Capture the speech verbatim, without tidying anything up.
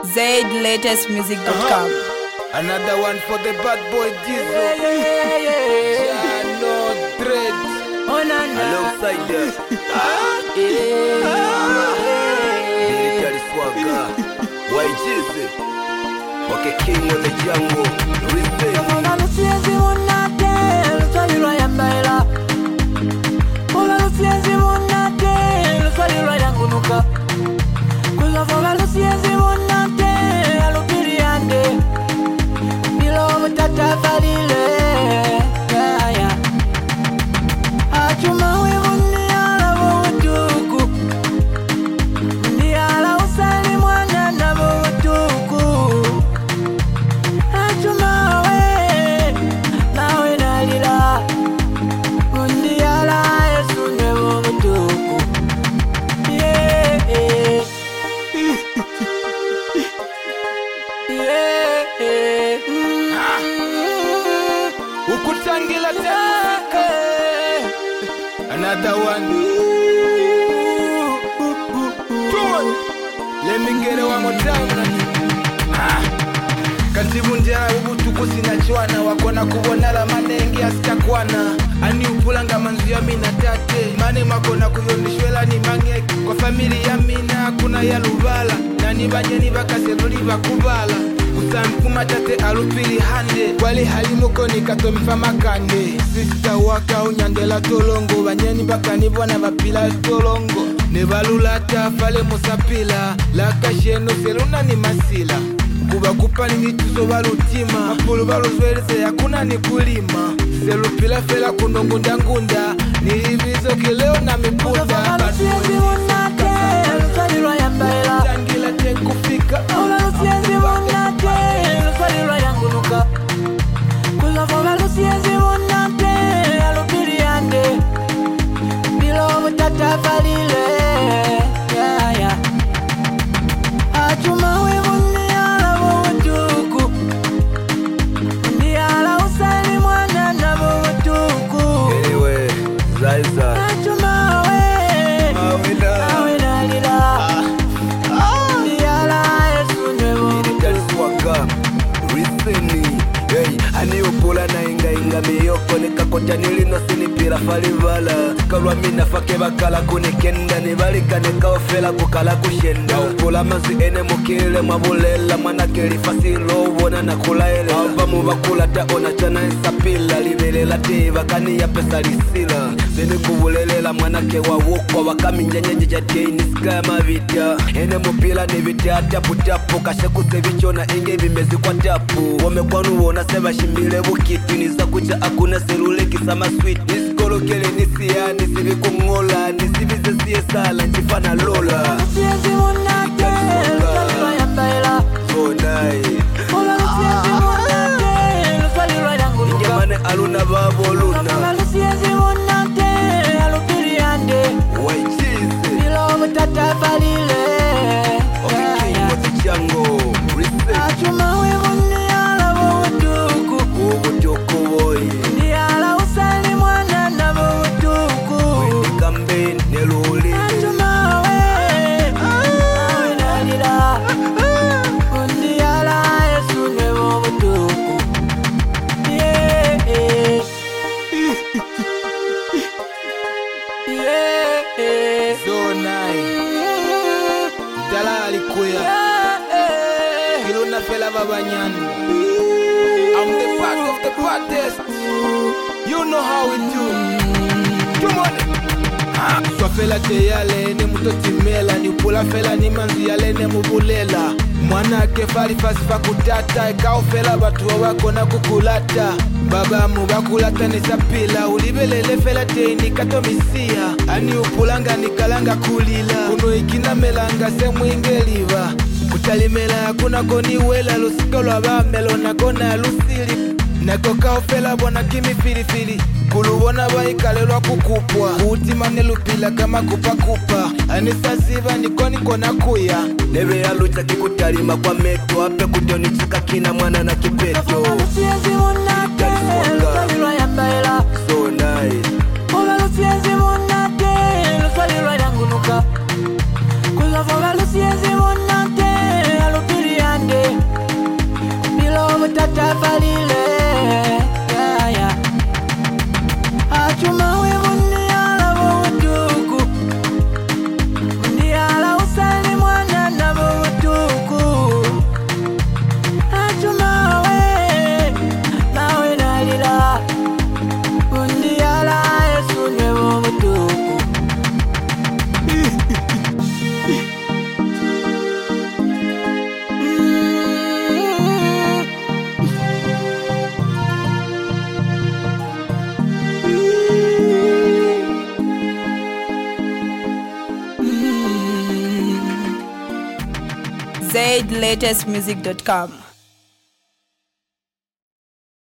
Zaid latest music dot com. Uh-huh. Another one for the bad boy Jizo. Yeah, yeah, yeah, yeah. No dread. Oh, no, no. Alongside them. Ah, Yeah. military swagger. Why Jizo? Okay, king of the jungle. Listen. Ukutangila tena. Another one. Let me get it one more time. Katibu njara ubutuku sinachwana. Wakona kubonala manengi asitakwana. Ani upulanga manzu ya mina tate. Mane makona kuyondishwela ni mangeki. Kwa familia mina kuna ya lubala. Nani banyeni bakasenuli bakubala. Usamkuma tate alupili hande. Wali halimuko ni katomifa makande. Sista waka unyandela tolongo. Banyeni bakanibwana bapila tolongo. Nebalulata fale musapila. Laka sheno seluna ni masila. Kuba kupani nituzo balutima. Mapulu baluzweleze ya kuna ni kulima. Selupila fela kunongo ndangunda. Nilivizo kileo na mipunda. Tangila tenkufika. Anyway, Zaiza. Aniupola na inga inga miyoko Nikakocha nilino sinipira falivala Kalwa mina fake bakala kunikenda Nibalika nikaofela kukala kushenda Upola mazi ene mukile mabulela Mana kelifasilo ubona na kulaele Ava mubakula taona chana insapila Libelela tiba kani ya pesa lisila Zini kubulelela manake wa wukwa Wakami njanyeje jatei niskama vidya Ene mupila ni vidya tapu tapu Kasheku sevichona inge vimezi kwa tapu Wamekwanu wona seba shimbile bukitu Niza kucha akuna selule kisama sweet Niskolokele nisiya nisivi kungola Nisivize siye sala njifana lola So nice Ingemane aluna babo luna Why cheese Okay, king of the jungle Respect Ubutoko boy Wendi kambe neluli So nice Dala alikuya Kiluna fela babanyani I'm the part of the parties. You know how we do. Come on. Swafela te yale ne mutoti mela. Ni upula fela ni manzi yale ne mubulela. Mwana kefari fasi fakutata. Eka ufela batu wa wako na kukulata. Baba mubakulata nisapila. Ulibelele fela te ni katomisia. Ani upulanga ni kalanga kulila. Kuno ikina melanga semu ingeliva. Utalimela kuna koni wela lusiko lwa bamelo na kona lusili Nakoka ofela bona kimi fili fili Kulubona baikalelwa kukupwa Utima nelupila kama kupa kupa Anisaziva nikoni kona kuya Nebe ya lucha kikutalima kwa meto Ape kutoni chika kina mwana na kipeto So nice Kula foga lusiezi monate alupiri play the latest music dot com.